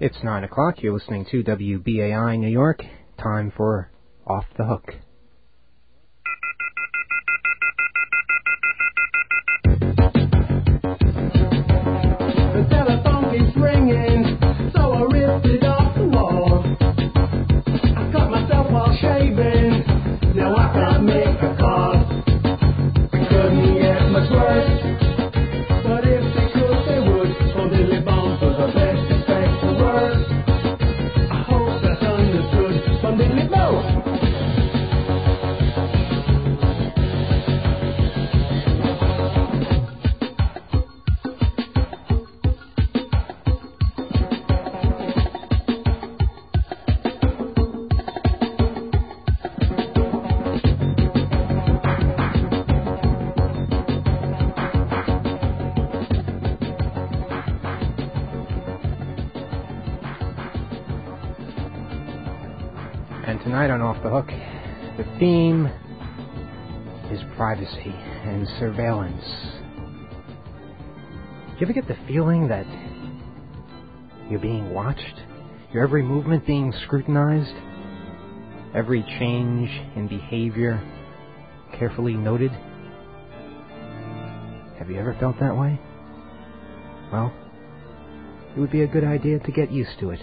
It's 9 o'clock. You're listening to WBAI New York. Time for Off the Hook. The telephone keeps ringing, so I ripped it off the wall. I cut myself while shaving, now I can't make a call. It couldn't get much worse, but if they could, they would. Oh, Dilly Bump was the best expect the worst. I hope that's understood from Dilly Bump. Tonight on Off the Hook, the theme is privacy and surveillance. Do you ever get the feeling that you're being watched? Your every movement being scrutinized? Every change in behavior carefully noted? Have you ever felt that way? Well, it would be a good idea to get used to it.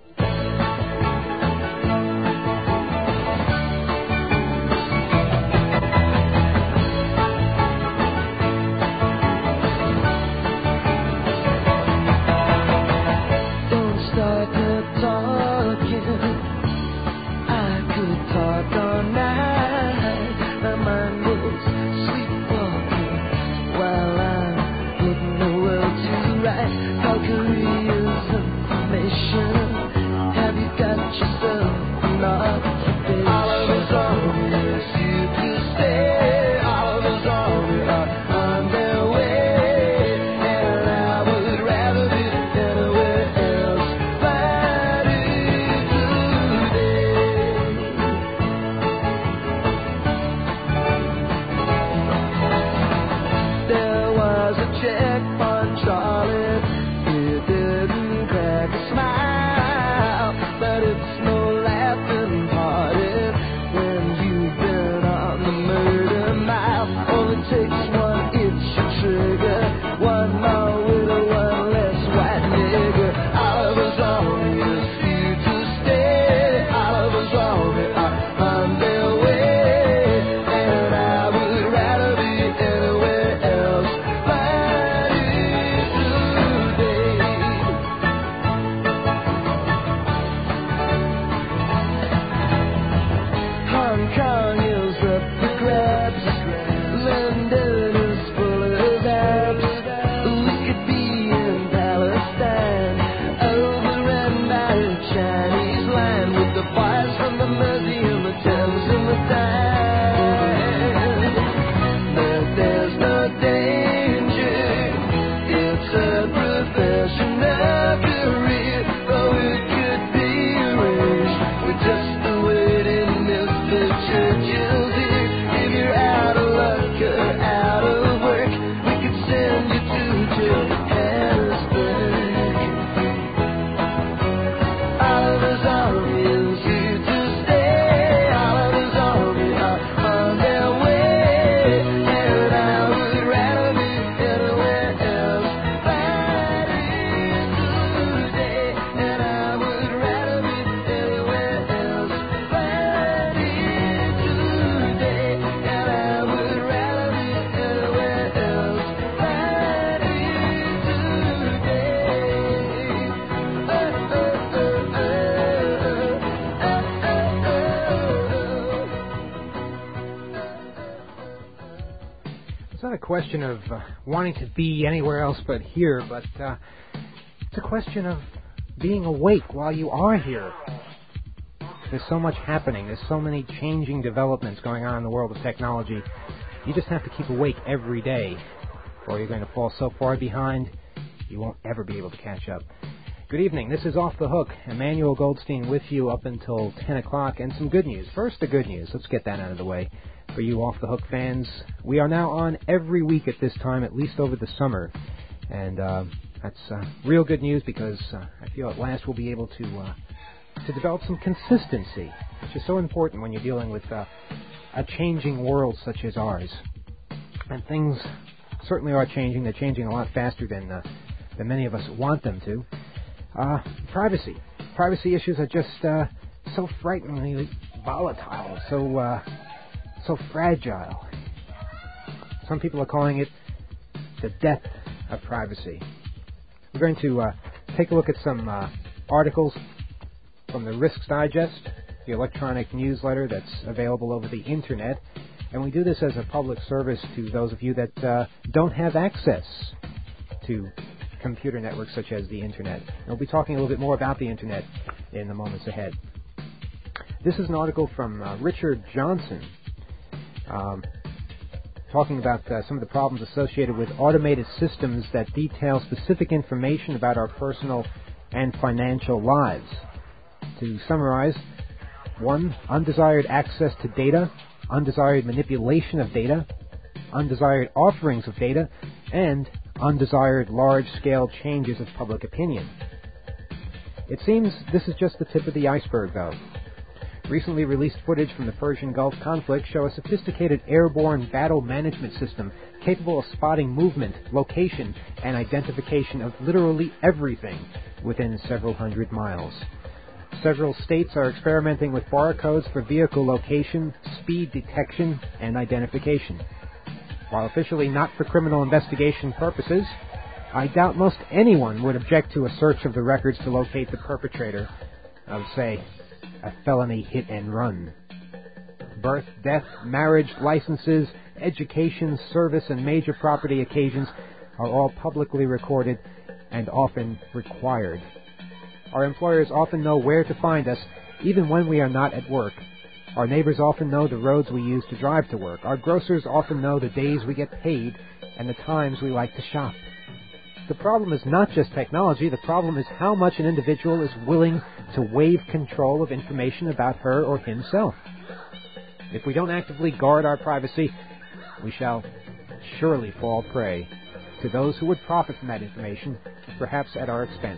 Question of wanting to be anywhere else but here, but it's a question of being awake while you are here. There's so much happening. There's so many changing developments going on in the world of technology. You just have to keep awake every day, or you're going to fall so far behind you won't ever be able to catch up. Good evening. This is Off the Hook. Emmanuel Goldstein with you up until 10 o'clock, and some good news. First, the good news. Let's get that out of the way. For you Off the Hook fans, we are now on every week at this time, at least over the summer. And That's real good news because I feel at last we'll be able to develop some consistency, which is so important when you're dealing with a changing world such as ours. And things certainly are changing. They're changing a lot faster than many of us want them to. Privacy. Privacy issues are just so frighteningly volatile, so fragile. Some people are calling it the death of privacy. We're going to take a look at some articles from the Risks Digest, the electronic newsletter that's available over the Internet. And we do this as a public service to those of you that don't have access to computer networks such as the Internet. And we'll be talking a little bit more about the Internet in the moments ahead. This is an article from Richard Johnson talking about some of the problems associated with automated systems that detail specific information about our personal and financial lives. To summarize, 1. Undesired access to data, undesired manipulation of data, undesired offerings of data, and undesired large-scale changes of public opinion. It seems this is just the tip of the iceberg, though. Recently released footage from the Persian Gulf conflict show a sophisticated airborne battle management system capable of spotting movement, location, and identification of literally everything within several hundred miles. Several states are experimenting with barcodes for vehicle location, speed detection, and identification. While officially not for criminal investigation purposes, I doubt most anyone would object to a search of the records to locate the perpetrator of, say, a felony hit and run. Birth, death, marriage, licenses, education, service, and major property occasions are all publicly recorded and often required. Our employers often know where to find us, even when we are not at work. Our neighbors often know the roads we use to drive to work. Our grocers often know the days we get paid and the times we like to shop. The problem is not just technology. The problem is how much an individual is willing to waive control of information about her or himself. If we don't actively guard our privacy, we shall surely fall prey to those who would profit from that information, perhaps at our expense.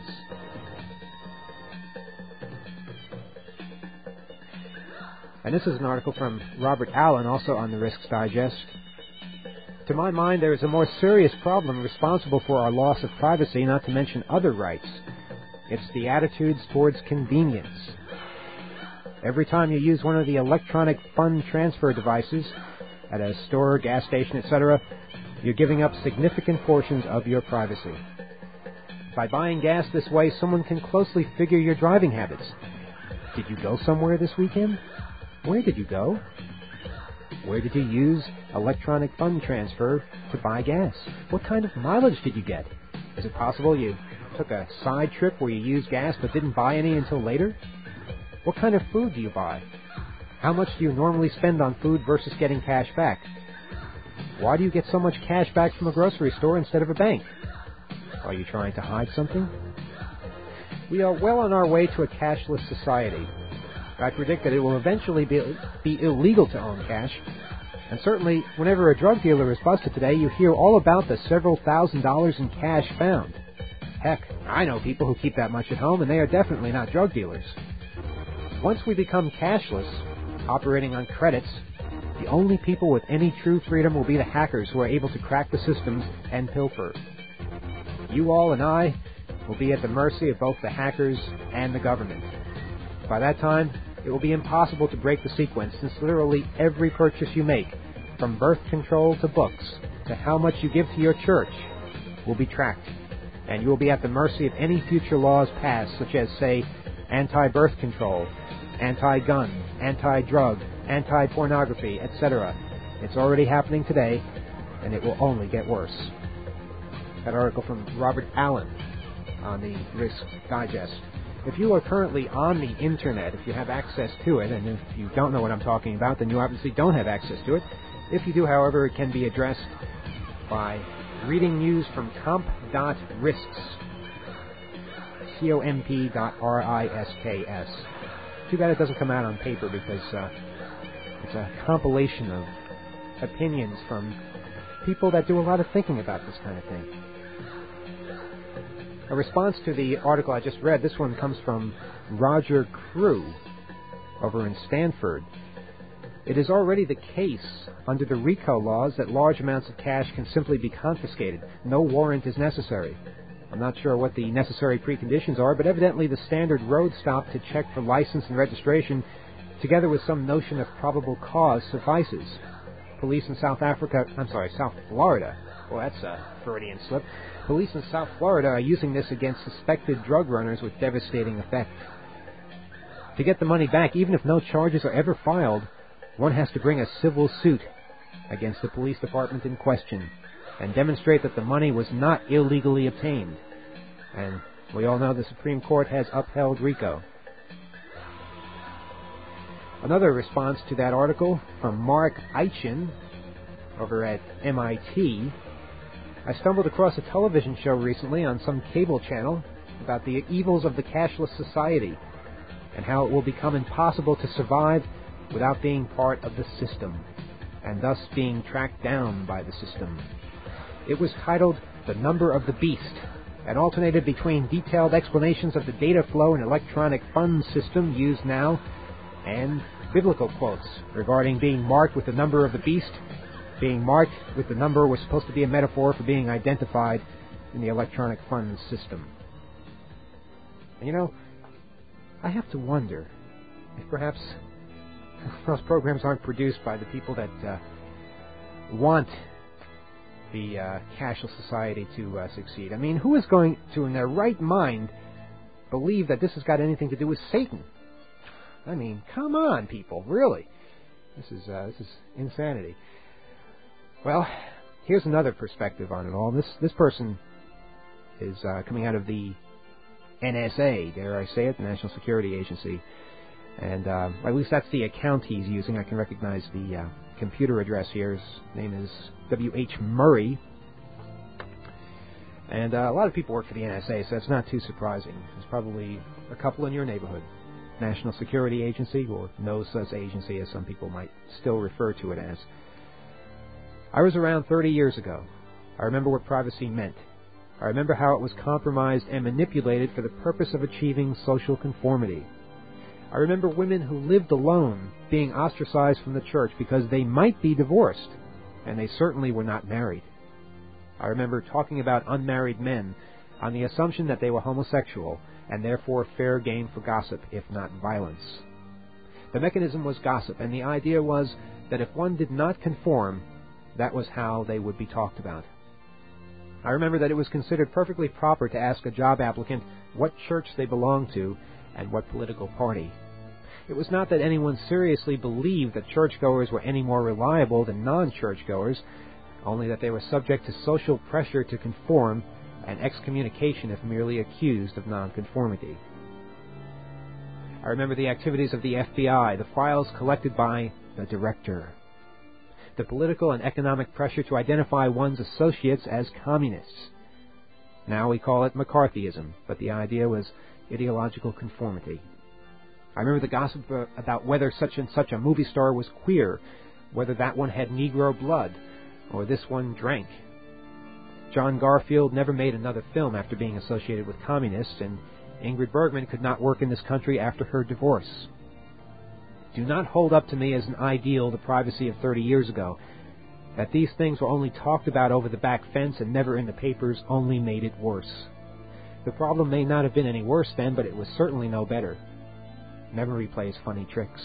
And this is an article from Robert Allen, also on the Risks Digest. To my mind, there is a more serious problem responsible for our loss of privacy, not to mention other rights. It's the attitudes towards convenience. Every time you use one of the electronic fund transfer devices at a store, gas station, etc., you're giving up significant portions of your privacy. By buying gas this way, someone can closely figure your driving habits. Did you go somewhere this weekend? Where did you go? Where did you use electronic fund transfer to buy gas? What kind of mileage did you get? Is it possible you took a side trip where you used gas but didn't buy any until later? What kind of food do you buy? How much do you normally spend on food versus getting cash back? Why do you get so much cash back from a grocery store instead of a bank? Are you trying to hide something? We are well on our way to a cashless society. I predict that it will eventually be illegal to own cash. And certainly, whenever a drug dealer is busted today, you hear all about the several $1,000s in cash found. Heck, I know people who keep that much at home, and they are definitely not drug dealers. Once we become cashless, operating on credits, the only people with any true freedom will be the hackers who are able to crack the systems and pilfer. You all and I will be at the mercy of both the hackers and the government. By that time, it will be impossible to break the sequence, since literally every purchase you make, from birth control to books, to how much you give to your church, will be tracked, and you will be at the mercy of any future laws passed, such as, say, anti-birth control, anti-gun, anti-drug, anti-pornography, etc. It's already happening today, and it will only get worse. That article from Robert Allen on the Risks Digest. If you are currently on the Internet, if you have access to it, and if you don't know what I'm talking about, then you obviously don't have access to it. If you do, however, it can be addressed by reading news from comp.risks, comp.risks. Too bad it doesn't come out on paper, because it's a compilation of opinions from people that do a lot of thinking about this kind of thing. A response to the article I just read, this one comes from Roger Crew over in Stanford. It is already the case under the RICO laws that large amounts of cash can simply be confiscated. No warrant is necessary. I'm not sure what the necessary preconditions are, but evidently the standard road stop to check for license and registration, together with some notion of probable cause, suffices. Police in South Florida. Well, that's a Freudian slip. Police in South Florida are using this against suspected drug runners with devastating effect. To get the money back, even if no charges are ever filed, one has to bring a civil suit against the police department in question and demonstrate that the money was not illegally obtained. And we all know the Supreme Court has upheld RICO. Another response to that article from Mark Eichin over at MIT. I stumbled across a television show recently on some cable channel about the evils of the cashless society and how it will become impossible to survive without being part of the system, and thus being tracked down by the system. It was titled The Number of the Beast, and alternated between detailed explanations of the data flow and electronic funds system used now, and biblical quotes regarding being marked with the number of the beast. Being marked with the number was supposed to be a metaphor for being identified in the electronic funds system. And you know, I have to wonder if perhaps those programs aren't produced by the people that want the cashless society to succeed. I mean, who is going to, in their right mind, believe that this has got anything to do with Satan? I mean, come on, people, really. This is insanity. Well, here's another perspective on it all. This person is coming out of the NSA, dare I say it, the National Security Agency. And at least that's the account he's using. I can recognize the computer address here. His name is W.H. Murray. And a lot of people work for the NSA, so it's not too surprising. There's probably a couple in your neighborhood. National Security Agency, or NOSA's agency, as some people might still refer to it as. I was around 30 years ago. I remember what privacy meant. I remember how it was compromised and manipulated for the purpose of achieving social conformity. I remember women who lived alone being ostracized from the church because they might be divorced, and they certainly were not married. I remember talking about unmarried men on the assumption that they were homosexual, and therefore fair game for gossip, if not violence. The mechanism was gossip, and the idea was that if one did not conform, that was how they would be talked about. I remember that it was considered perfectly proper to ask a job applicant what church they belonged to and what political party. It was not that anyone seriously believed that churchgoers were any more reliable than non-churchgoers, only that they were subject to social pressure to conform and excommunication if merely accused of nonconformity. I remember the activities of the FBI, the files collected by the director, the political and economic pressure to identify one's associates as communists. Now we call it McCarthyism, but the idea was ideological conformity. I remember the gossip about whether such and such a movie star was queer, whether that one had Negro blood, or this one drank. John Garfield never made another film after being associated with communists, and Ingrid Bergman could not work in this country after her divorce. Do not hold up to me as an ideal the privacy of 30 years ago. That these things were only talked about over the back fence and never in the papers only made it worse. The problem may not have been any worse then, but it was certainly no better. Memory plays funny tricks.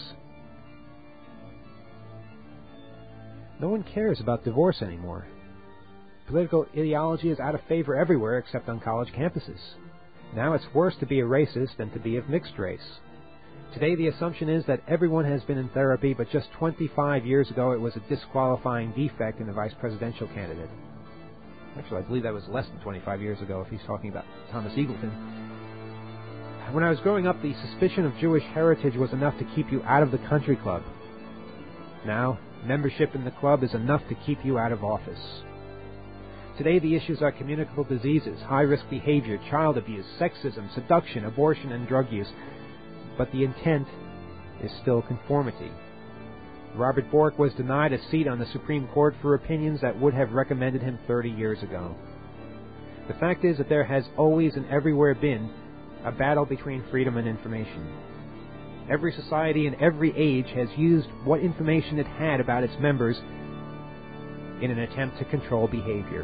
No one cares about divorce anymore. Political ideology is out of favor everywhere except on college campuses. Now it's worse to be a racist than to be of mixed race. Today the assumption is that everyone has been in therapy, but just 25 years ago it was a disqualifying defect in a vice presidential candidate. Actually, I believe that was less than 25 years ago if he's talking about Thomas Eagleton. When I was growing up, the suspicion of Jewish heritage was enough to keep you out of the country club. Now, membership in the club is enough to keep you out of office. Today, the issues are communicable diseases, high-risk behavior, child abuse, sexism, seduction, abortion, and drug use. But the intent is still conformity. Robert Bork was denied a seat on the Supreme Court for opinions that would have recommended him 30 years ago. The fact is that there has always and everywhere been a battle between freedom and information. Every society in every age has used what information it had about its members in an attempt to control behavior.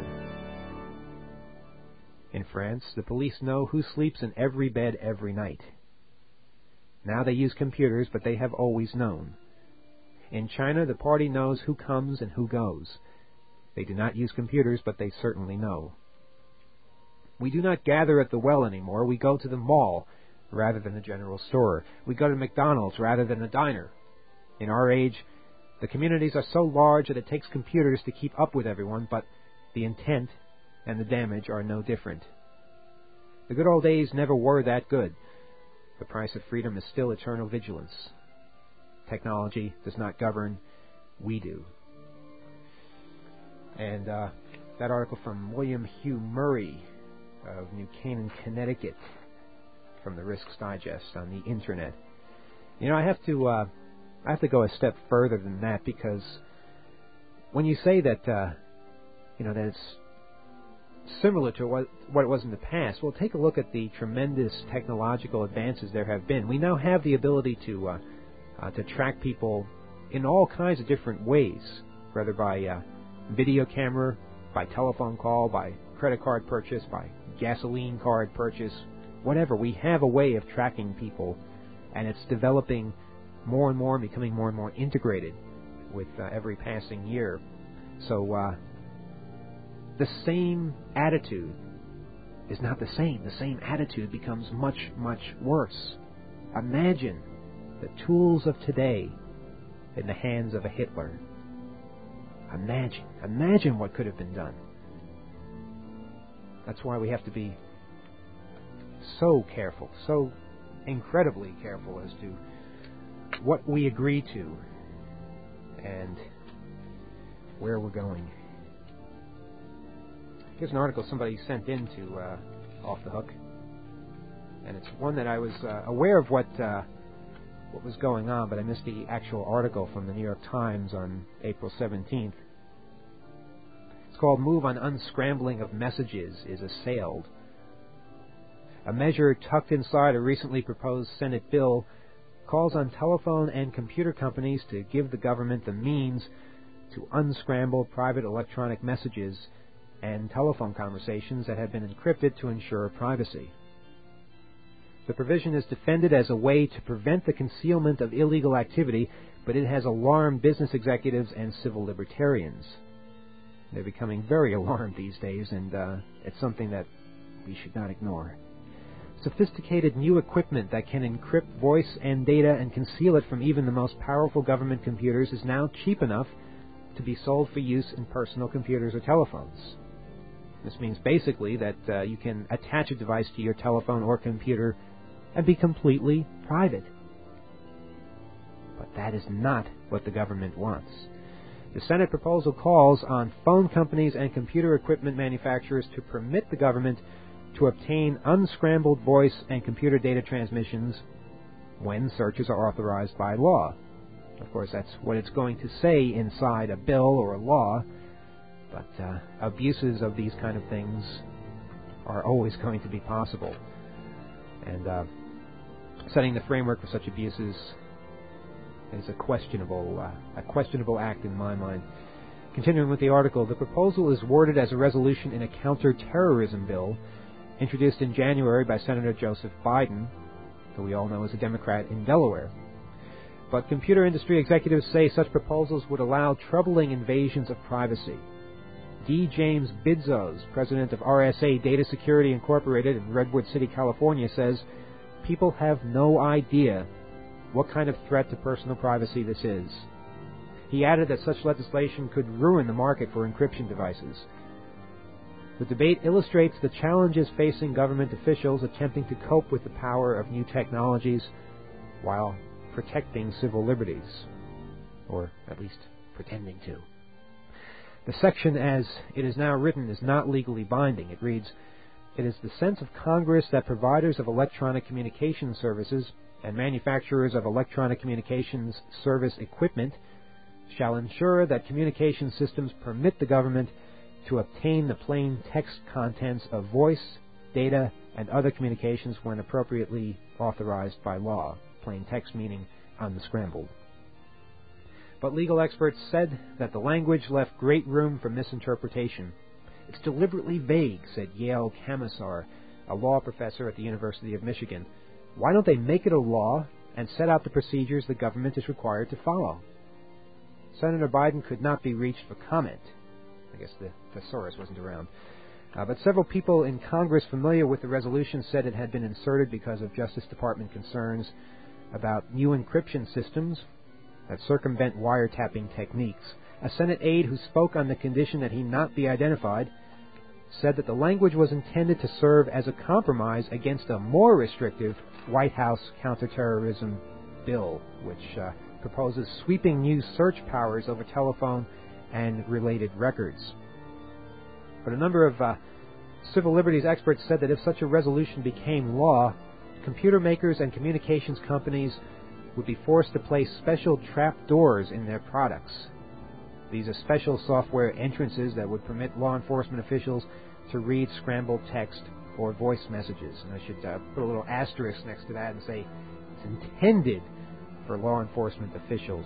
In France, the police know who sleeps in every bed every night. Now they use computers, but they have always known. In China, the party knows who comes and who goes. They do not use computers, but they certainly know. We do not gather at the well anymore. We go to the mall rather than the general store. We go to McDonald's rather than the diner. In our age, the communities are so large that it takes computers to keep up with everyone, but the intent and the damage are no different. The good old days never were that good. The price of freedom is still eternal vigilance. Technology does not govern, we do. And that article from William Hugh Murray of New Canaan, Connecticut, from the Risks Digest on the Internet. You know, I have to go a step further than that, because when you say that, that it's similar to what it was in the past, well, take a look at the tremendous technological advances there have been. We now have the ability to track people in all kinds of different ways, whether by video camera, by telephone call, by credit card purchase, by gasoline card purchase, whatever. We have a way of tracking people, and it's developing more and more and becoming more and more integrated with every passing year. So the same attitude is not the same. The same attitude becomes much, much worse. Imagine the tools of today in the hands of a Hitler. Imagine what could have been done. That's why we have to be so careful, so incredibly careful as to what we agree to and where we're going. Here's an article somebody sent in to Off the Hook, and it's one that I was aware of what was going on, but I missed the actual article from the New York Times on April 17th. It's called "Move on Unscrambling of Messages is Assailed." A measure tucked inside a recently proposed Senate bill calls on telephone and computer companies to give the government the means to unscramble private electronic messages and telephone conversations that have been encrypted to ensure privacy. The provision is defended as a way to prevent the concealment of illegal activity, but it has alarmed business executives and civil libertarians. They're becoming very alarmed these days, and it's something that we should not ignore. Sophisticated new equipment that can encrypt voice and data and conceal it from even the most powerful government computers is now cheap enough to be sold for use in personal computers or telephones. This means basically that you can attach a device to your telephone or computer and be completely private. But that is not what the government wants. The Senate proposal calls on phone companies and computer equipment manufacturers to permit the government to obtain unscrambled voice and computer data transmissions when searches are authorized by law. Of course, that's what it's going to say inside a bill or a law, but abuses of these kind of things are always going to be possible. And setting the framework for such abuses is a questionable act in my mind. Continuing with the article, the proposal is worded as a resolution in a counter-terrorism bill introduced in January by Senator Joseph Biden, who we all know is a Democrat in Delaware. But computer industry executives say such proposals would allow troubling invasions of privacy. D. James Bidzos, president of RSA Data Security Incorporated in Redwood City, California, says people have no idea what kind of threat to personal privacy this is. He added that such legislation could ruin the market for encryption devices. The debate illustrates the challenges facing government officials attempting to cope with the power of new technologies while protecting civil liberties, or at least pretending to. The section as it is now written is not legally binding. It reads, "It is the sense of Congress that providers of electronic communication services and manufacturers of electronic communications service equipment shall ensure that communication systems permit the government to obtain the plain text contents of voice, data, and other communications when appropriately authorized by law. Plain text meaning unscrambled. But legal experts said that the language left great room for misinterpretation. It's deliberately vague, said Yale Camisar, a law professor at the University of Michigan. Why don't they make it a law and set out the procedures the government is required to follow? Senator Biden could not be reached for comment. I guess the thesaurus wasn't around. But several people in Congress familiar with the resolution said it had been inserted because of Justice Department concerns about new encryption systems that circumvent wiretapping techniques. A Senate aide who spoke on the condition that he not be identified said that the language was intended to serve as a compromise against a more restrictive White House counterterrorism bill, which proposes sweeping new search powers over telephone and related records. But a number of civil liberties experts said that if such a resolution became law, computer makers and communications companies would be forced to place special trapdoors in their products. These are special software entrances that would permit law enforcement officials to read scrambled text or voice messages. And I should put a little asterisk next to that and say it's intended for law enforcement officials.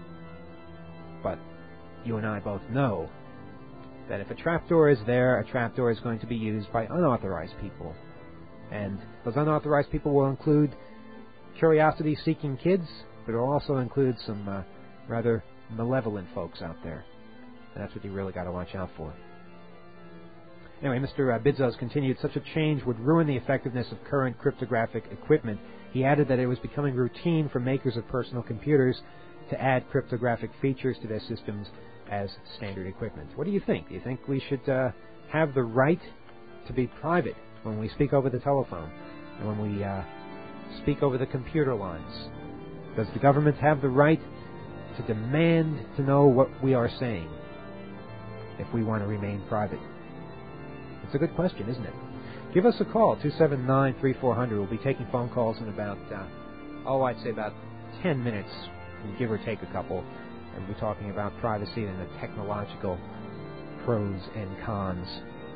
But you and I both know that if a trapdoor is there, a trapdoor is going to be used by unauthorized people. And those unauthorized people will include curiosity-seeking kids, but it will also include some rather malevolent folks out there. And that's what you really got to watch out for. Anyway, Mr. Bidzos continued, such a change would ruin the effectiveness of current cryptographic equipment. He added that it was becoming routine for makers of personal computers to add cryptographic features to their systems as standard equipment. What do you think? Do you think we should have the right to be private when we speak over the telephone and when we speak over the computer lines? Does the government have the right to demand to know what we are saying if we want to remain private? It's a good question, isn't it? Give us a call, 279-3400. We'll be taking phone calls in about, I'd say about 10 minutes, give or take a couple. And we'll be talking about privacy and the technological pros and cons.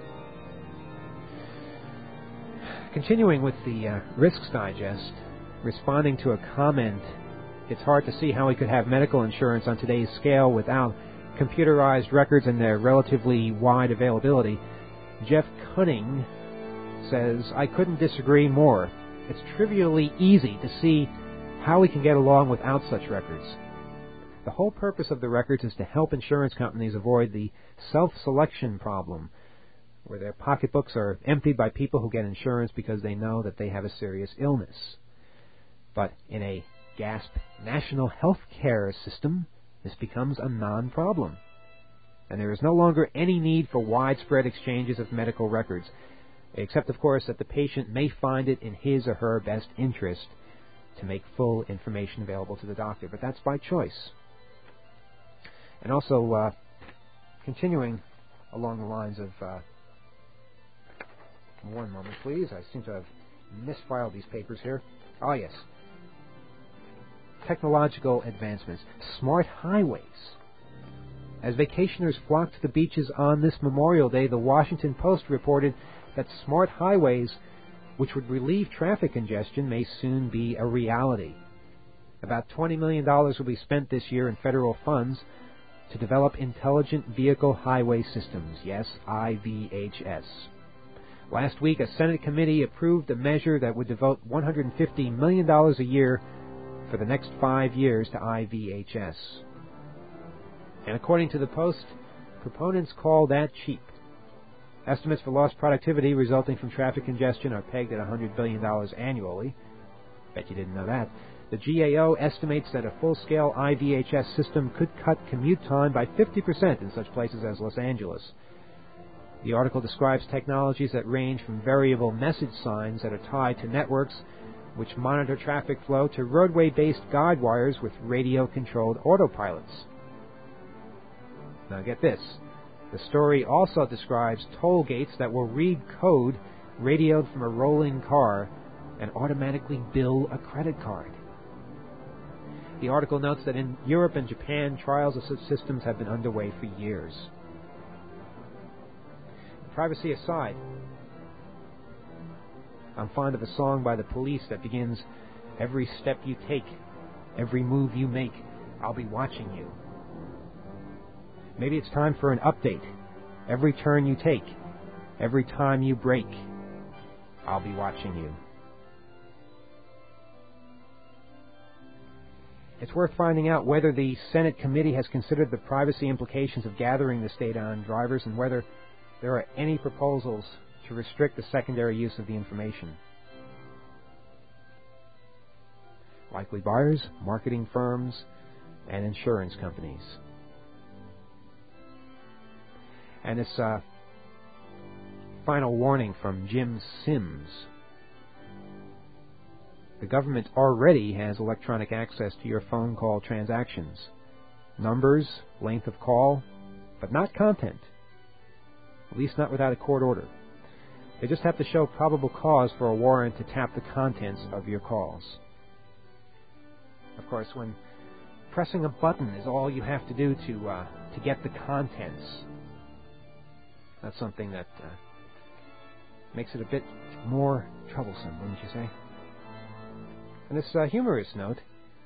Continuing with the Risks Digest, responding to a comment, it's hard to see how we could have medical insurance on today's scale without computerized records and their relatively wide availability. Jeff Cunning says, I couldn't disagree more. It's trivially easy to see how we can get along without such records. The whole purpose of the records is to help insurance companies avoid the self-selection problem, where their pocketbooks are emptied by people who get insurance because they know that they have a serious illness. But in a gasp national health care system, this becomes a non-problem. And there is no longer any need for widespread exchanges of medical records, except, of course, that the patient may find it in his or her best interest to make full information available to the doctor. But that's by choice. And also, continuing along the lines of... one moment, please. I seem to have misfiled these papers here. Oh, yes. Technological advancements. Smart highways. As vacationers flocked to the beaches on this Memorial Day, the Washington Post reported that smart highways, which would relieve traffic congestion, may soon be a reality. About $20 million will be spent this year in federal funds to develop intelligent vehicle highway systems. Yes, IVHS. Last week, a Senate committee approved a measure that would devote $150 million a year for the next 5 years to IVHS. And according to the Post, proponents call that cheap. Estimates for lost productivity resulting from traffic congestion are pegged at $100 billion annually. Bet you didn't know that. The GAO estimates that a full-scale IVHS system could cut commute time by 50% in such places as Los Angeles. The article describes technologies that range from variable message signs that are tied to networks which monitor traffic flow to roadway-based guide wires with radio-controlled autopilots. Now get this. The story also describes toll gates that will read code radioed from a rolling car and automatically bill a credit card. The article notes that in Europe and Japan, trials of such systems have been underway for years. privacy aside, I'm fond of a song by the Police that begins, "Every step you take, every move you make, I'll be watching you." Maybe it's time for an update. Every turn you take, every time you break, I'll be watching you. It's worth finding out whether the Senate committee has considered the privacy implications of gathering this data on drivers and whether there are any proposals to restrict the secondary use of the information. Likely buyers, marketing firms, and insurance companies. And this final warning from Jim Sims. The government already has electronic access to your phone call transactions. Numbers, length of call, but not content. At least not without a court order. They just have to show probable cause for a warrant to tap the contents of your calls. Of course, when pressing a button is all you have to do to get the contents, that's something that makes it a bit more troublesome, wouldn't you say? And this humorous note,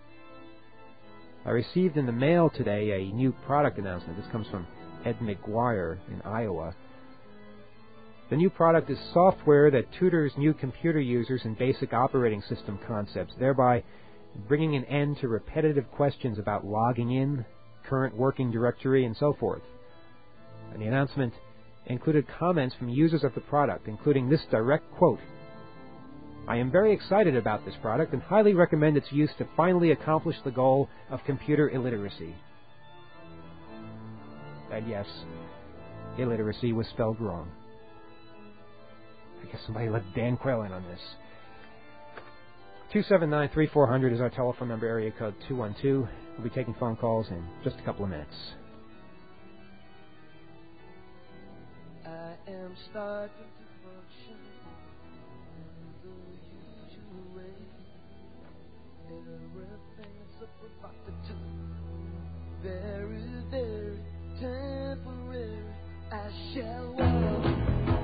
I received in the mail today a new product announcement. This comes from Ed McGuire in Iowa. The new product is software that tutors new computer users in basic operating system concepts, thereby bringing an end to repetitive questions about logging in, current working directory, and so forth. And the announcement included comments from users of the product, including this direct quote: "I am very excited about this product and highly recommend its use to finally accomplish the goal of computer illiteracy." And yes, illiteracy was spelled wrong. I guess somebody let Dan Quayle in on this. 279-3400 is our telephone number, area code 212. We'll be taking phone calls in just a couple of minutes. I am starting to function the usual way. Everything's about to do. Very, very temporary. I shall walk.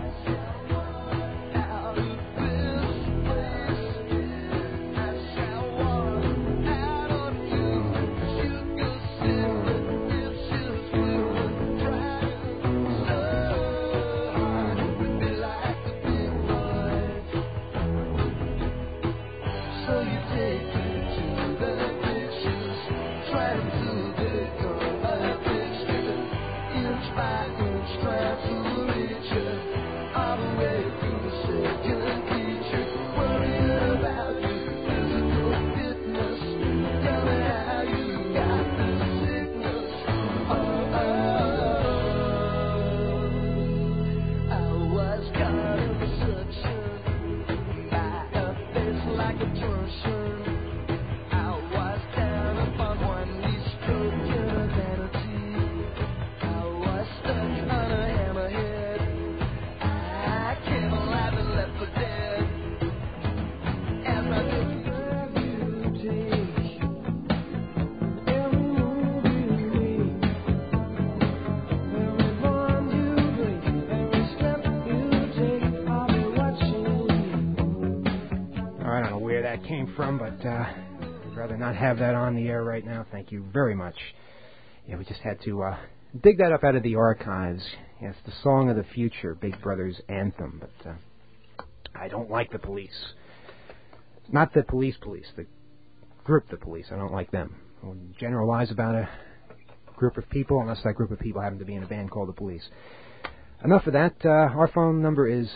Came from, but I'd rather not have that on the air right now. Thank you very much. Yeah, we just had to dig that up out of the archives. Yes, the song of the future, Big Brother's anthem. But I don't like the Police. Not the police, the group the Police. I don't like them. I wouldn't generalize about a group of people unless that group of people happen to be in a band called the Police. Enough of that. Our phone number is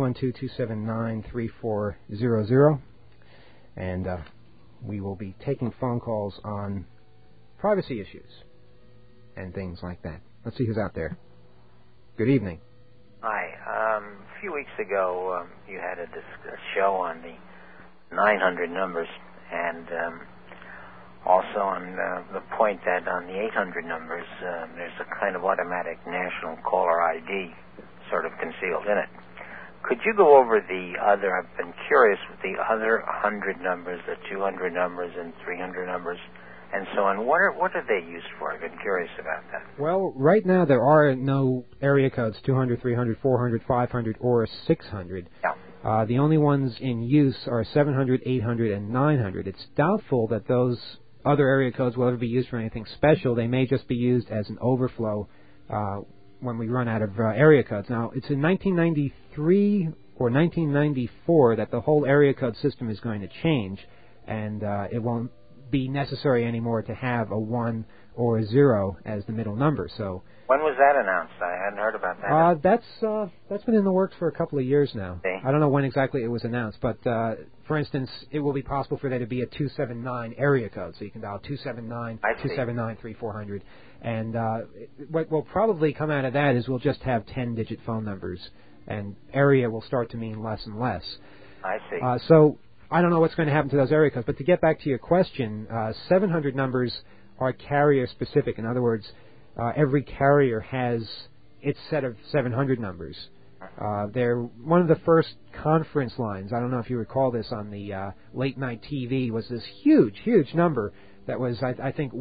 212-279-3400. And we will be taking phone calls on privacy issues and things like that. Let's see who's out there. Good evening. Hi. A few weeks ago, you had a show on the 900 numbers, and also on the point that on the 800 numbers, there's a kind of automatic national caller ID sort of concealed in it. Could you go over the other, I've been curious with the other 100 numbers, the 200 numbers and 300 numbers, and so on. What are they used for? I've been curious about that. Well, right now there are no area codes 200, 300, 400, 500, or 600. Yeah. The only ones in use are 700, 800, and 900. It's doubtful that those other area codes will ever be used for anything special. They may just be used as an overflow when we run out of area codes. Now, it's in 1993 or 1994 that the whole area code system is going to change, and it won't be necessary anymore to have a 1 or a 0 as the middle number. So when was that announced? I hadn't heard about that. That's been in the works for a couple of years now. Okay. I don't know when exactly it was announced, but for instance, it will be possible for there to be a 279 area code, so you can dial 279, 279, 3400, and what will probably come out of that is we'll just have 10-digit phone numbers, and area will start to mean less and less. I see. So I don't know what's going to happen to those area codes, but to get back to your question, 700 numbers are carrier-specific. In other words, every carrier has its set of 700 numbers. They're one of the first conference lines. I don't know if you recall this on the late-night TV, was this huge, huge number that was, I think,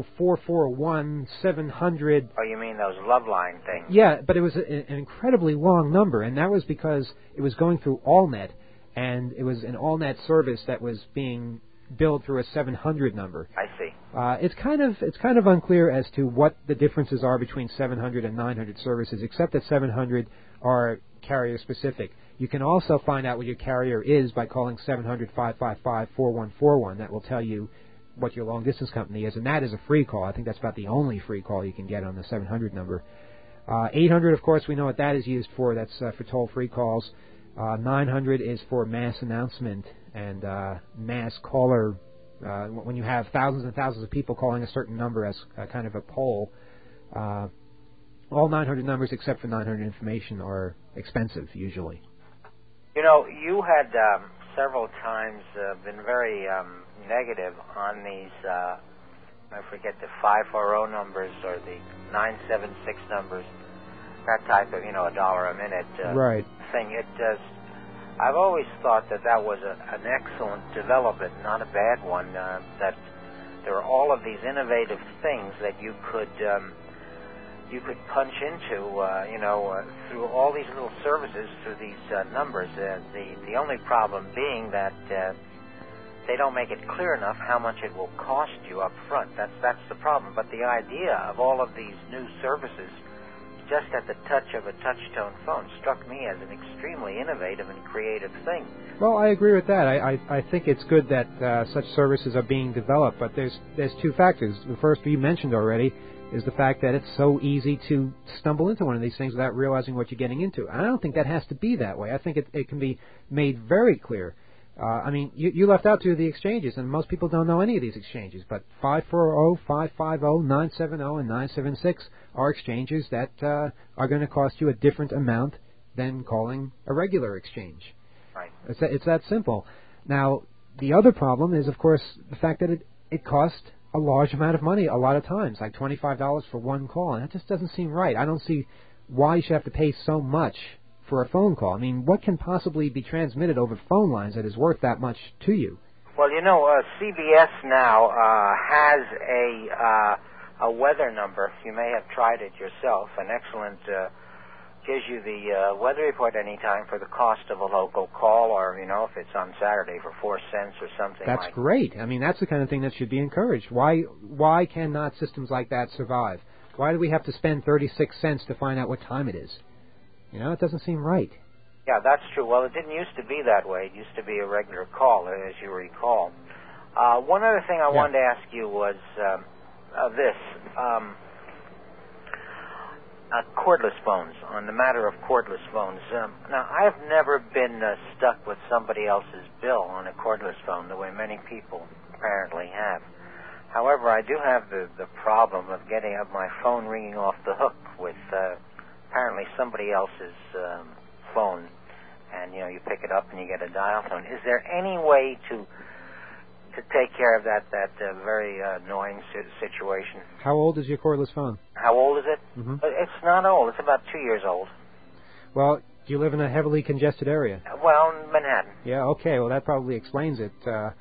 10441 700. Oh, you mean those love line things? Yeah, but it was an incredibly long number, and that was because it was going through AllNet, and it was an AllNet service that was being billed through a 700 number. I see. It's kind of unclear as to what the differences are between 700 and 900 services, except that 700 are carrier specific. You can also find out what your carrier is by calling 700-555-4141. That will tell you what your long distance company is, and that is a free call. I think that's about the only free call you can get on the 700 number. 800, of course, we know what that is used for. That's for toll-free calls. 900 is for mass announcement and mass caller, when you have thousands and thousands of people calling a certain number as kind of a poll. All 900 numbers except for 900 information are expensive, usually. You know, you had several times been very negative on these, I forget, the 540 numbers or the 976 numbers, that type of, $1 a minute right. thing. It does. I've always thought that was an excellent development, not a bad one, that there are all of these innovative things that you could punch into, through all these little services, through these numbers. The only problem being that they don't make it clear enough how much it will cost you up front. That's the problem. But the idea of all of these new services, just at the touch of a touch-tone phone, struck me as an extremely innovative and creative thing. Well, I agree with that. I think it's good that such services are being developed, but there's two factors. The first you mentioned already is the fact that it's so easy to stumble into one of these things without realizing what you're getting into. And I don't think that has to be that way. I think it can be made very clear. You left out two of the exchanges, and most people don't know any of these exchanges, but 540, 550, 970, and 976 are exchanges that are going to cost you a different amount than calling a regular exchange. Right. It's that simple. Now, the other problem is, of course, the fact that it costs a large amount of money a lot of times, like $25 for one call, and that just doesn't seem right. I don't see why you should have to pay so much for a phone call. I mean, what can possibly be transmitted over phone lines that is worth that much to you? Well, CBS now has a weather number. You may have tried it yourself. An excellent, gives you the weather report anytime for the cost of a local call, or, if it's on Saturday for 4 cents or something like that. That's great. I mean, that's the kind of thing that should be encouraged. Why cannot systems like that survive? Why do we have to spend 36 cents to find out what time it is? It doesn't seem right. Yeah, that's true. Well, it didn't used to be that way. It used to be a regular call, as you recall. One other thing I wanted to ask you was this. Cordless phones, on the matter of cordless phones. Now, I've never been stuck with somebody else's bill on a cordless phone the way many people apparently have. However, I do have the problem of my phone ringing off the hook with apparently somebody else's phone, and you pick it up and you get a dial tone. Is there any way to take care of that very annoying situation? How old is your cordless phone? How old is it? Mm-hmm. It's not old. It's about 2 years old. Well, do you live in a heavily congested area? Well, Manhattan. Yeah, okay. Well, that probably explains it.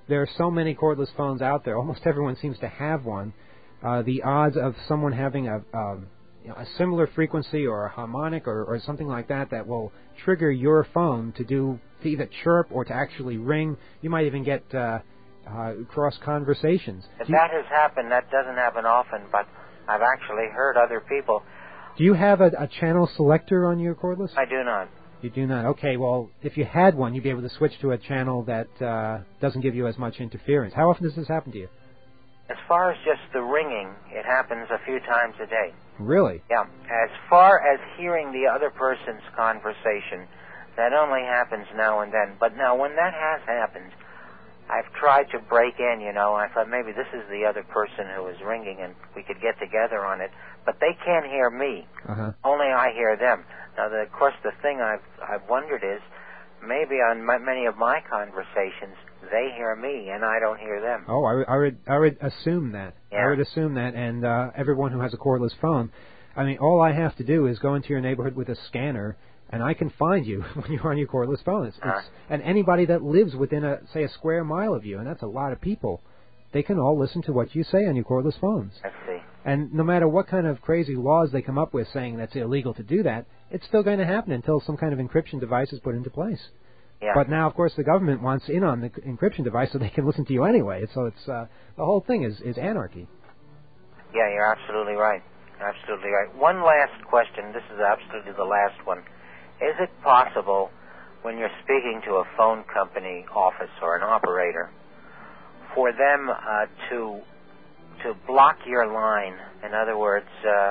there are so many cordless phones out there. Almost everyone seems to have one. The odds of someone having a similar frequency or a harmonic or something like that will trigger your phone to either chirp or to actually ring. You might even get cross conversations. That has happened. That doesn't happen often, but I've actually heard other people. Do you have a channel selector on your cordless? I do not. You do not. Okay, well, if you had one, you'd be able to switch to a channel that doesn't give you as much interference. How often does this happen to you? As far as just the ringing, it happens a few times a day. Really? Yeah. As far as hearing the other person's conversation, that only happens now and then. But now, when that has happened, I've tried to break in, I thought maybe this is the other person who is ringing and we could get together on it. But they can't hear me. Uh-huh. Only I hear them. Now, of course, the thing I've wondered is maybe on many of my conversations, they hear me and I don't hear them. Oh, I would assume that. Yeah. I would assume that, and everyone who has a cordless phone, I mean, all I have to do is go into your neighborhood with a scanner, and I can find you when you're on your cordless phone. And anybody that lives within a square mile of you, and that's a lot of people, they can all listen to what you say on your cordless phones. I see. And no matter what kind of crazy laws they come up with saying that's illegal to do that, it's still going to happen until some kind of encryption device is put into place. Yeah. But now, of course, the government wants in on the encryption device so they can listen to you anyway. So it's the whole thing is anarchy. Yeah, you're absolutely right. Absolutely right. One last question. This is absolutely the last one. Is it possible, when you're speaking to a phone company office or an operator, for them to block your line? In other words,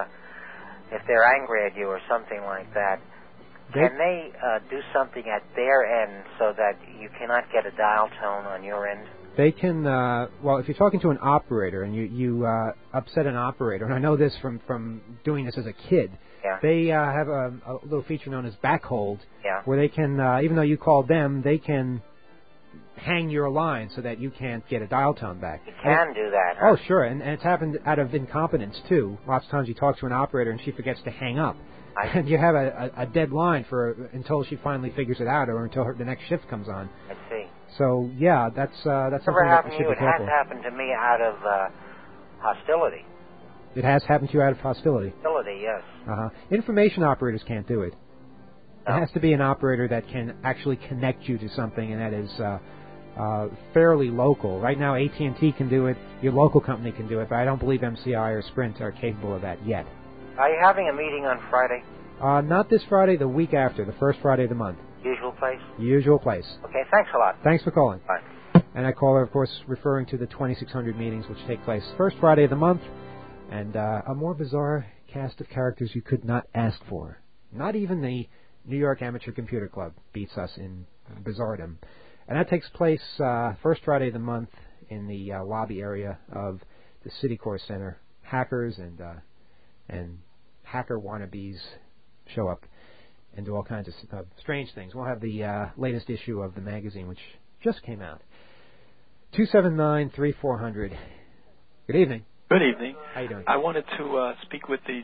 if they're angry at you or something like that, can they do something at their end so that you cannot get a dial tone on your end? They can, well, if you're talking to an operator and you upset an operator, and I know this from doing this as a kid, yeah. They have a little feature known as backhold, yeah. where they can, even though you called them, they can hang your line so that you can't get a dial tone back. You can do that, huh? Oh, sure, and it's happened out of incompetence, too. Lots of times you talk to an operator and she forgets to hang up. And you have a dead line until she finally figures it out or until the next shift comes on. I see. So, yeah, that's something that you should be careful. It has happened to me out of hostility. It has happened to you out of hostility? Hostility, yes. Uh-huh. Information operators can't do it. No. It has to be an operator that can actually connect you to something, and that is fairly local. Right now, AT&T can do it. Your local company can do it, but I don't believe MCI or Sprint are capable of that yet. Are you having a meeting on Friday? Not this Friday, the week after, the first Friday of the month. Usual place? Usual place. Okay, thanks a lot. Thanks for calling. Bye. And that caller, of course, referring to the 2600 meetings which take place first Friday of the month, and a more bizarre cast of characters you could not ask for. Not even the New York Amateur Computer Club beats us in bizarredom. And that takes place first Friday of the month in the lobby area of the Citicorp Center. Hackers and hacker wannabes show up and do all kinds of strange things. We'll have the latest issue of the magazine, which just came out. 279-3400. Good evening. Good evening. How you doing? I wanted to speak with the...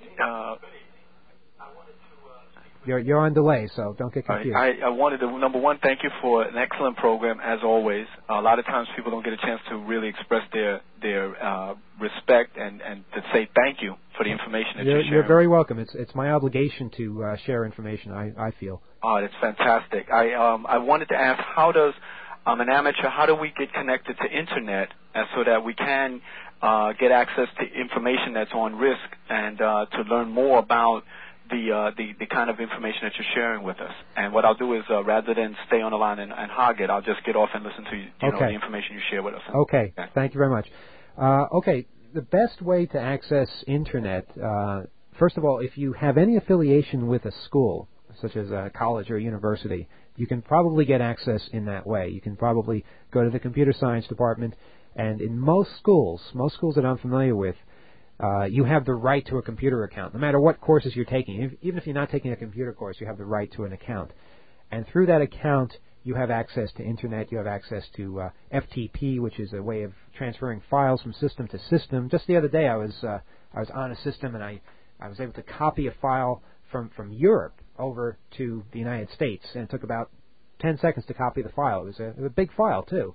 You're on delay, so don't get confused. I wanted to, number one, thank you for an excellent program, as always. A lot of times people don't get a chance to really express their respect and to say thank you for the information that you're sharing. You're very welcome. It's my obligation to share information, I feel. Oh, that's fantastic. I wanted to ask, how does an amateur, how do we get connected to Internet so that we can get access to information that's on risk and to learn more about the kind of information that you're sharing with us? And what I'll do is, rather than stay on the line and hog it, I'll just get off and listen to know, the information you share with us. Okay. Thank you very much. Okay, the best way to access Internet, first of all, if you have any affiliation with a school, such as a college or a university, you can probably get access in that way. You can probably go to the computer science department, and in most schools that I'm familiar with, you have the right to a computer account, no matter what courses you're taking. Even if you're not taking a computer course, you have the right to an account. And through that account, you have access to Internet. You have access to FTP, which is a way of transferring files from system to system. Just the other day, I was on a system, and I was able to copy a file from Europe over to the United States, and it took about 10 seconds to copy the file. It was a big file, too.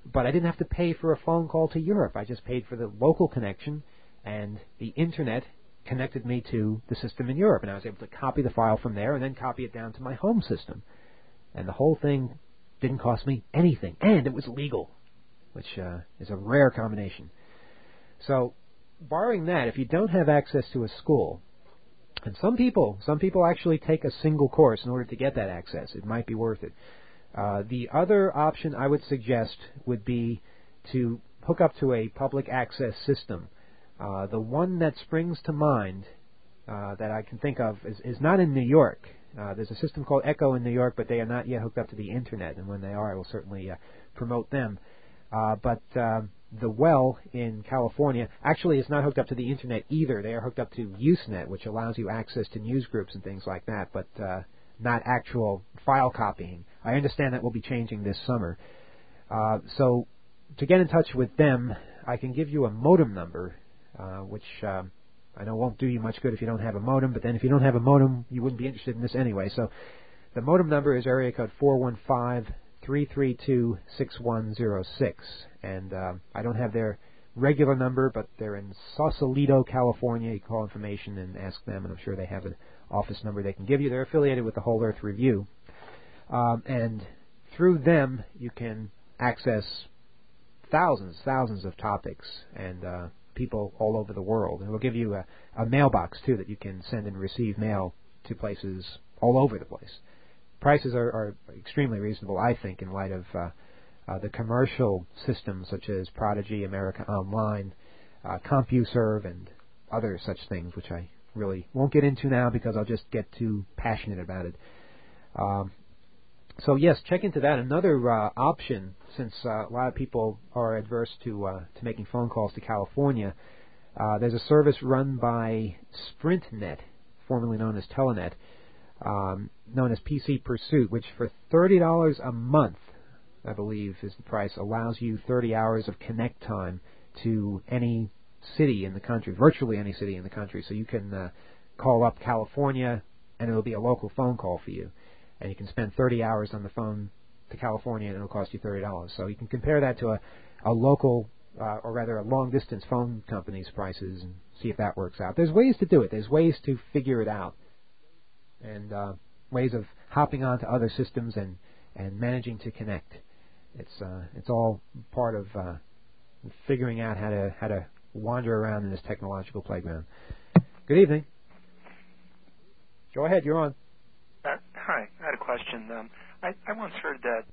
but I didn't have to pay for a phone call to Europe. I just paid for the local connection, and the Internet connected me to the system in Europe, and I was able to copy the file from there and then copy it down to my home system. And the whole thing didn't cost me anything, and it was legal, which is a rare combination. So, barring that, if you don't have access to a school, and some people actually take a single course in order to get that access, it might be worth it. The other option I would suggest would be to hook up to a public access system. The one that springs to mind that I can think of is not in New York. There's a system called Echo in New York, but they are not yet hooked up to the Internet, and when they are, I will certainly promote them. But the Well in California actually is not hooked up to the Internet either. They are hooked up to Usenet, which allows you access to news groups and things like that, but not actual file copying. I understand that will be changing this summer. So to get in touch with them, I can give you a modem number, which I know won't do you much good if you don't have a modem, but then if you don't have a modem, you wouldn't be interested in this anyway. So the modem number is area code 415-332-6106. And I don't have their regular number, but they're in Sausalito, California. You call information and ask them, and I'm sure they have an office number they can give you. They're affiliated with the Whole Earth Review. And through them, you can access thousands of topics and people all over the world. And we'll give you a mailbox, too, that you can send and receive mail to places all over the place. Prices are extremely reasonable, I think, in light of the commercial systems such as Prodigy, America Online, CompuServe, and other such things, which I really won't get into now because I'll just get too passionate about it. So yes, check into that. Another option, since a lot of people are adverse to making phone calls to California, there's a service run by SprintNet, formerly known as Telenet, known as PC Pursuit, which for $30 a month, I believe is the price, allows you 30 hours of connect time to any city in the country, virtually any city in the country. So you can call up California, and it'll be a local phone call for you. And you can spend 30 hours on the phone to California, and it'll cost you $30. So you can compare that to a local, or rather a long-distance phone company's prices and see if that works out. There's ways to do it. There's ways to figure it out. And ways of hopping onto other systems and managing to connect. It's all part of figuring out how to wander around in this technological playground. Good evening. Go ahead, you're on. Hi, I had a question. I once heard that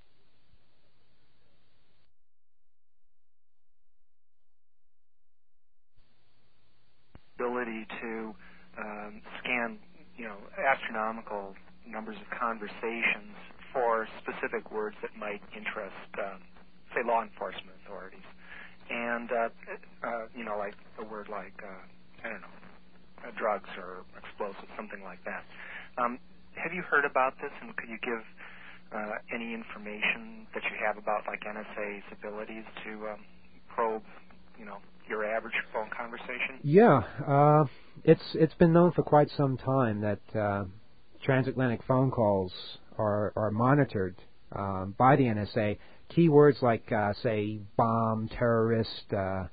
ability to scan, astronomical numbers of conversations for specific words that might interest, say, law enforcement authorities, and like a word like drugs or explosives, something like that. Have you heard about this, and could you give any information that you have about, like, NSA's abilities to probe, your average phone conversation? Yeah, it's been known for quite some time that transatlantic phone calls are monitored by the NSA. Keywords like, say, bomb, terrorist,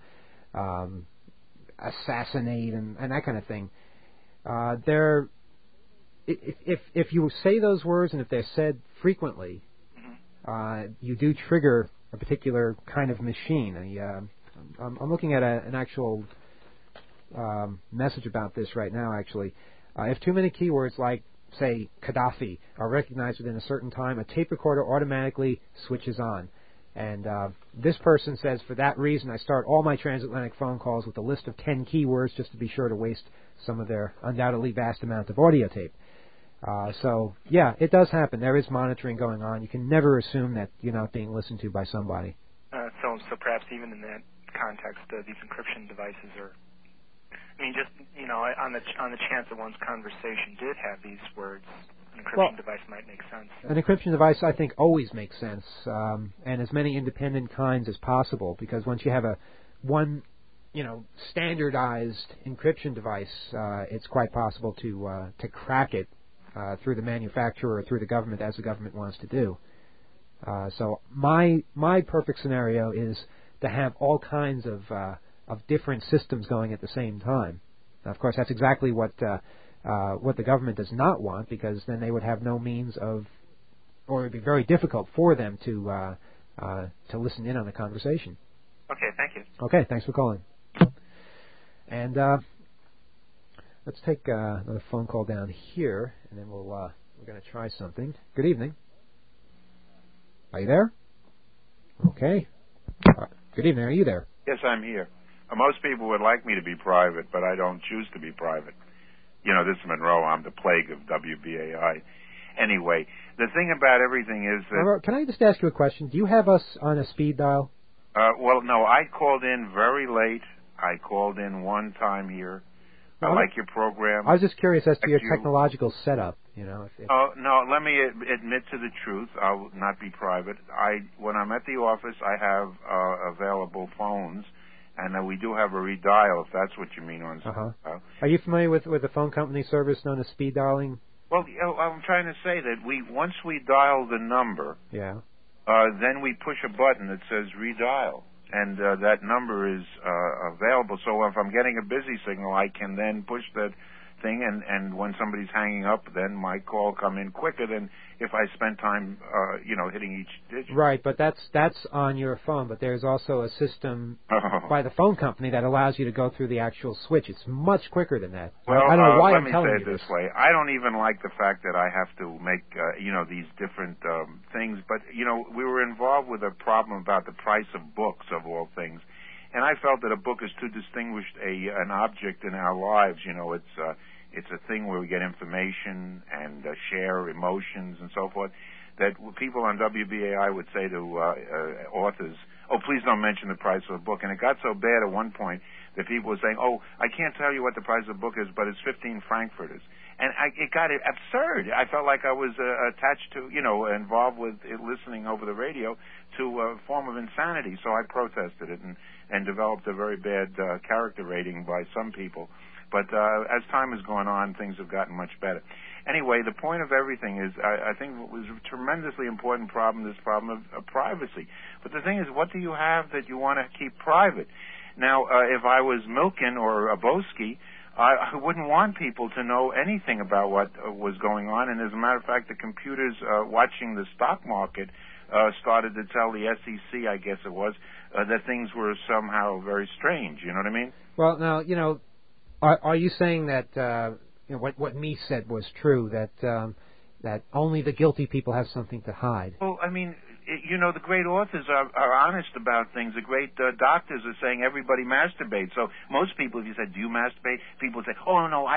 assassinate, and that kind of thing. They're If you say those words and if they're said frequently, you do trigger a particular kind of machine. I'm looking at an actual message about this right now, actually. If too many keywords like, say, Gaddafi are recognized within a certain time, a tape recorder automatically switches on. And this person says, for that reason, I start all my transatlantic phone calls with a list of 10 keywords just to be sure to waste some of their undoubtedly vast amount of audio tape. So, yeah, it does happen. There is monitoring going on. You can never assume that you're not being listened to by somebody. So perhaps even in that context, these encryption devices are, just, on the chance that one's conversation did have these words, an encryption device might make sense. An encryption device, I think, always makes sense, and as many independent kinds as possible, because once you have one standardized encryption device, it's quite possible to crack it through the manufacturer or through the government, as the government wants to do. So my perfect scenario is to have all kinds of different systems going at the same time. Now, of course, that's exactly what the government does not want, because then they would have no means of, or it would be very difficult for them to listen in on the conversation. Okay, thank you. Okay, thanks for calling. And let's take another phone call down here, and then we're going to try something. Good evening. Are you there? Okay. Good evening. Are you there? Yes, I'm here. Most people would like me to be private, but I don't choose to be private. You know, this is Monroe. I'm the plague of WBAI. Anyway, the thing about everything is that... Monroe, can I just ask you a question? Do you have us on a speed dial? Well, no, I called in very late. I called in one time here. I like your program. I was just curious as to your technological setup. You know, Oh, no, let me admit to the truth. I'll not be private. When I'm at the office, I have available phones, and we do have a redial, if that's what you mean on Are you familiar with the phone company service known as speed dialing? Well, I'm trying to say that once we dial the number, then we push a button that says redial, and that number is available. So if I'm getting a busy signal, I can then push that thing, and when somebody's hanging up, then my call come in quicker than if I spent time, hitting each digit. Right, but that's on your phone. But there's also a system by the phone company that allows you to go through the actual switch. It's much quicker than that. Well, I don't know why let I'm me telling say you it this way. I don't even like the fact that I have to make, these different things. But, we were involved with a problem about the price of books, of all things. And I felt that a book is too distinguished an object in our lives. It's a thing where we get information and share emotions and so forth, that people on WBAI would say to authors, oh, please don't mention the price of a book. And it got so bad at one point that people were saying, oh, I can't tell you what the price of a book is, but it's 15 Frankfurters. And it got absurd. I felt like I was attached to, involved with listening over the radio to a form of insanity. So I protested it and developed a very bad character rating by some people. But as time has gone on, things have gotten much better. Anyway, the point of everything is, I think it was a tremendously important problem, this problem of privacy. But the thing is, what do you have that you want to keep private? Now, if I was Milken or Boesky, I wouldn't want people to know anything about what was going on. And as a matter of fact, the computers watching the stock market started to tell the SEC, I guess it was, that things were somehow very strange. You know what I mean? Well, now, are you saying that what me said was true, that only the guilty people have something to hide? Well, I mean, the great authors are honest about things. The great doctors are saying everybody masturbates. So most people, if you said, do you masturbate? People would say, oh, no,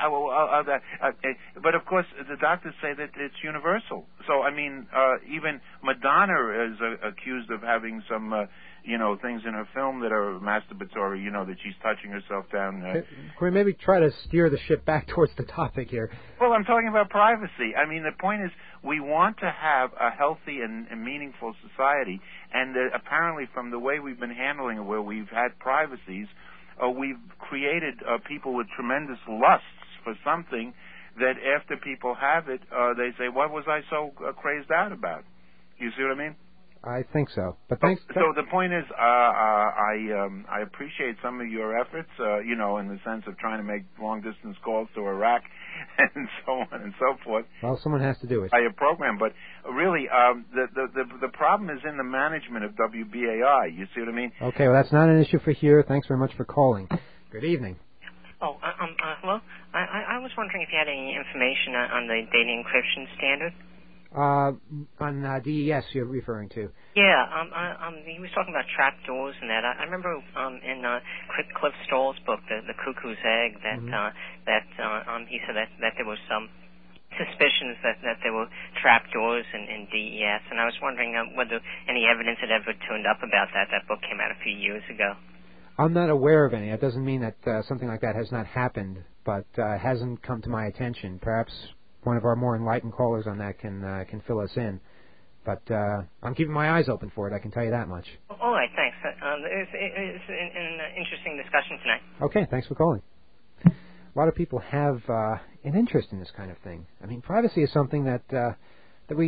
but of course, the doctors say that it's universal. So, I mean, even Madonna is accused of having some, things in her film that are masturbatory, that she's touching herself down. Can we maybe try to steer the ship back towards the topic here? Well, I'm talking about privacy. I mean, the point is, we want to have a healthy and meaningful society, and apparently from the way we've been handling it, where we've had privacies, we've created people with tremendous lusts for something that after people have it, they say, what was I so crazed out about? You see what I mean? I think so. But thanks. So the point is, I appreciate some of your efforts, in the sense of trying to make long-distance calls to Iraq and so on and so forth. Well, someone has to do it. By your program, but really, the problem is in the management of WBAI. You see what I mean? Okay, well, that's not an issue for here. Thanks very much for calling. Good evening. Oh, hello. I was wondering if you had any information on the data encryption standard. On DES you're referring to? Yeah, he was talking about trapdoors and that. I remember in Cliff Stoll's book, The Cuckoo's Egg, that he said that there was some suspicions that there were trapdoors in DES, and I was wondering whether any evidence had ever turned up about that. That book came out a few years ago. I'm not aware of any. That doesn't mean that something like that has not happened, but hasn't come to my attention. Perhaps one of our more enlightened callers on that can fill us in. But I'm keeping my eyes open for it, I can tell you that much. All right, thanks. It's an interesting discussion tonight. Okay, thanks for calling. A lot of people have an interest in this kind of thing. I mean, privacy is something that we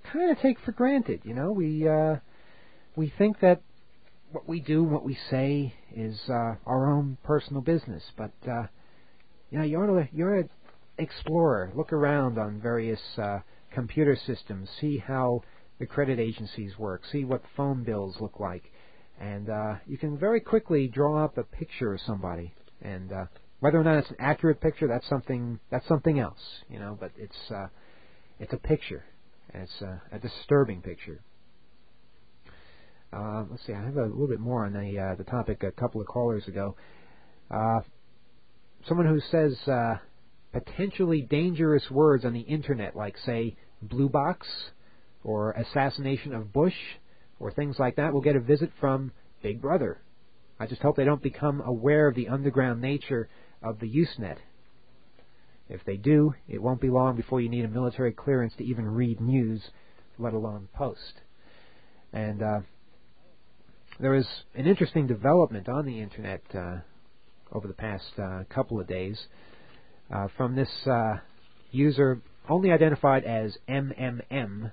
kind of take for granted. We think that what we do, what we say, is our own personal business. But you ought to explore, look around on various computer systems, see how the credit agencies work, see what phone bills look like, and you can very quickly draw up a picture of somebody. And whether or not it's an accurate picture, that's something else, But it's a picture, and it's a disturbing picture. Let's see. I have a little bit more on the topic. A couple of callers ago, someone who says potentially dangerous words on the internet, like say blue box or assassination of Bush or things like that, will get a visit from Big Brother. I just hope they don't become aware of the underground nature of the Usenet. If they do, it won't be long before you need a military clearance to even read news, let alone post. And there is an interesting development on the internet over the past couple of days from this user, only identified as MMM.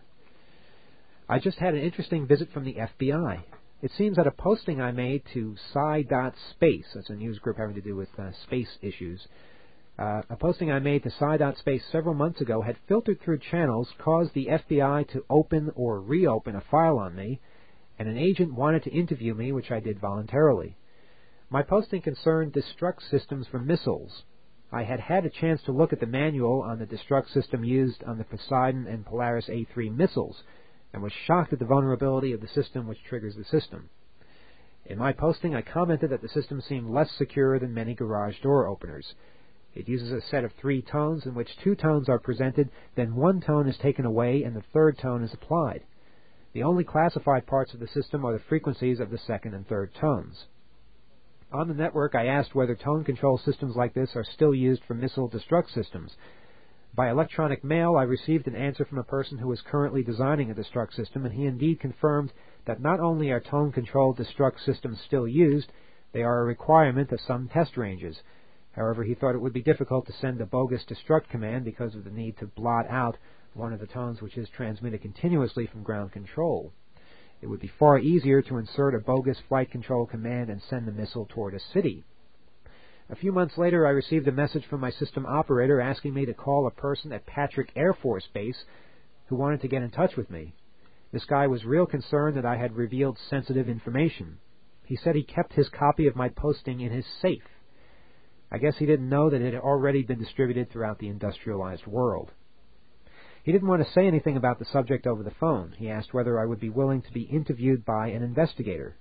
I just had an interesting visit from the FBI. It seems that a posting I made to Psi.Space, that's a news group having to do with space issues, a posting I made to Psi.Space several months ago had filtered through channels, caused the FBI to open or reopen a file on me, and an agent wanted to interview me, which I did voluntarily. My posting concerned destruct systems for missiles. I had had a chance to look at the manual on the destruct system used on the Poseidon and Polaris A3 missiles, and was shocked at the vulnerability of the system which triggers the system. In my posting, I commented that the system seemed less secure than many garage door openers. It uses a set of 3 tones in which 2 tones are presented, then 1 tone is taken away and the 3rd tone is applied. The only classified parts of the system are the frequencies of the 2nd and 3rd tones. On the network, I asked whether tone control systems like this are still used for missile destruct systems. By electronic mail, I received an answer from a person who is currently designing a destruct system, and he indeed confirmed that not only are tone-controlled destruct systems still used, they are a requirement of some test ranges. However, he thought it would be difficult to send a bogus destruct command because of the need to blot out one of the tones which is transmitted continuously from ground control. It would be far easier to insert a bogus flight control command and send the missile toward a city. A few months later, I received a message from my system operator asking me to call a person at Patrick Air Force Base who wanted to get in touch with me. This guy was real concerned that I had revealed sensitive information. He said he kept his copy of my posting in his safe. I guess he didn't know that it had already been distributed throughout the industrialized world. He didn't want to say anything about the subject over the phone. He asked whether I would be willing to be interviewed by an investigator.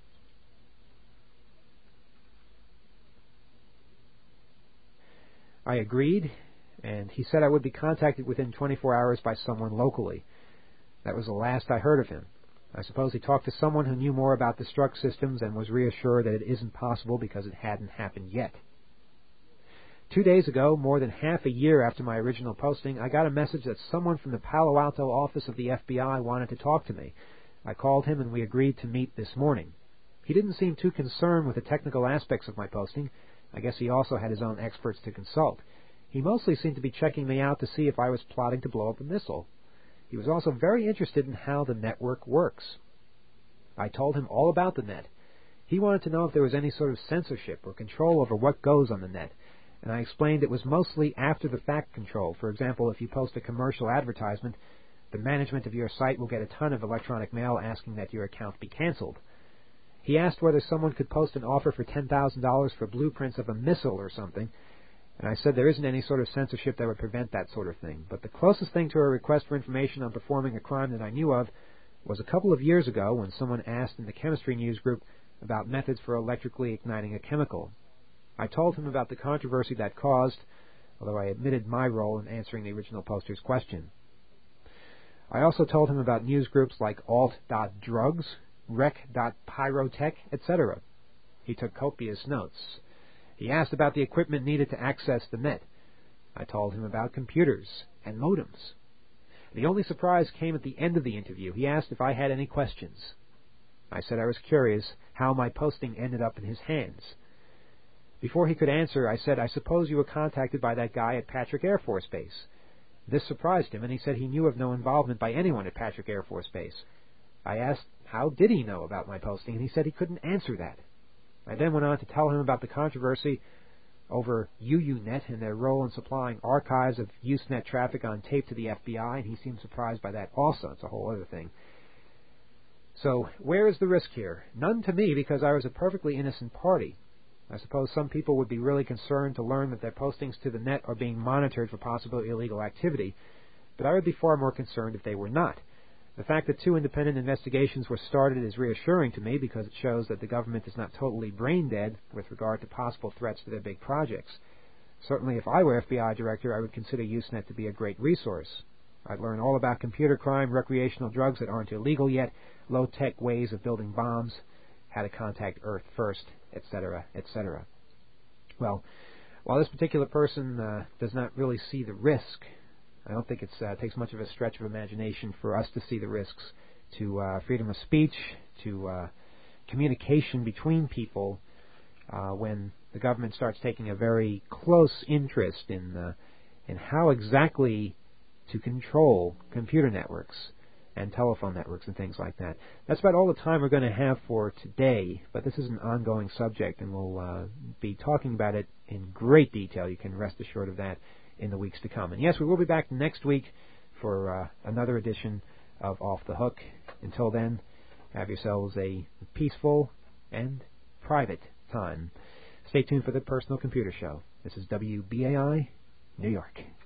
I agreed, and he said I would be contacted within 24 hours by someone locally. That was the last I heard of him. I suppose he talked to someone who knew more about destruct systems and was reassured that it isn't possible because it hadn't happened yet. 2 days ago, more than half a year after my original posting, I got a message that someone from the Palo Alto office of the FBI wanted to talk to me. I called him and we agreed to meet this morning. He didn't seem too concerned with the technical aspects of my posting. I guess he also had his own experts to consult. He mostly seemed to be checking me out to see if I was plotting to blow up a missile. He was also very interested in how the network works. I told him all about the net. He wanted to know if there was any sort of censorship or control over what goes on the net, and I explained it was mostly after-the-fact control. For example, if you post a commercial advertisement, the management of your site will get a ton of electronic mail asking that your account be canceled. He asked whether someone could post an offer for $10,000 for blueprints of a missile or something, and I said there isn't any sort of censorship that would prevent that sort of thing. But the closest thing to a request for information on performing a crime that I knew of was a couple of years ago when someone asked in the chemistry news group about methods for electrically igniting a chemical. I told him about the controversy that caused, although I admitted my role in answering the original poster's question. I also told him about news groups like alt.drugs, rec.pyrotech, etc. He took copious notes. He asked about the equipment needed to access the net. I told him about computers and modems. The only surprise came at the end of the interview. He asked if I had any questions. I said I was curious how my posting ended up in his hands. Before he could answer, I said, I suppose you were contacted by that guy at Patrick Air Force Base. This surprised him, and he said he knew of no involvement by anyone at Patrick Air Force Base. I asked how did he know about my posting, and he said he couldn't answer that. I then went on to tell him about the controversy over UUNet and their role in supplying archives of Usenet traffic on tape to the FBI, and he seemed surprised by that also. It's a whole other thing. So, where is the risk here? None to me, because I was a perfectly innocent party. I suppose some people would be really concerned to learn that their postings to the net are being monitored for possible illegal activity, but I would be far more concerned if they were not. The fact that 2 independent investigations were started is reassuring to me because it shows that the government is not totally brain dead with regard to possible threats to their big projects. Certainly, if I were FBI director, I would consider Usenet to be a great resource. I'd learn all about computer crime, recreational drugs that aren't illegal yet, low-tech ways of building bombs, how to contact Earth first, etc., etc. Well, while this particular person does not really see the risk, I don't think it takes much of a stretch of imagination for us to see the risks to freedom of speech, to communication between people when the government starts taking a very close interest in how exactly to control computer networks and telephone networks and things like that. That's about all the time we're going to have for today, but this is an ongoing subject, and we'll be talking about it in great detail. You can rest assured of that in the weeks to come. And yes, we will be back next week for another edition of Off the Hook. Until then, have yourselves a peaceful and private time. Stay tuned for the Personal Computer Show. This is WBAI, New York.